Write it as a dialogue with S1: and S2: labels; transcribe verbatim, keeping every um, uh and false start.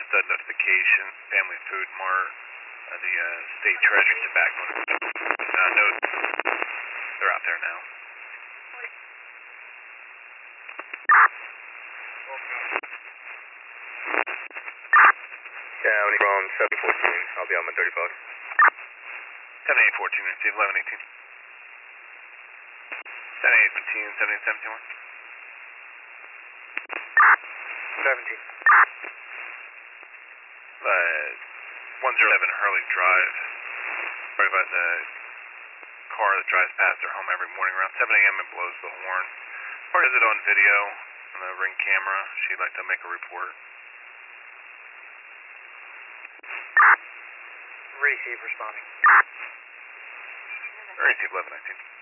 S1: stud notification, Family Food Mart, uh, the uh, State Treasury Tobacco. Uh, no, they're out there now.
S2: Yeah, when from seven fourteen, I'll be on my thirty-five.
S1: seven eight fourteen, receive eleven eighteen. seven eight seventeen, seven eight seventeen.
S2: seventeen.
S1: Uh, one oh seven Hurley Drive. Sorry about the car that drives past their home every morning around seven A M and blows the horn. Or is it on video on the ring camera? She'd like to make a report.
S2: Receive responding.
S1: Receive eleven nineteen.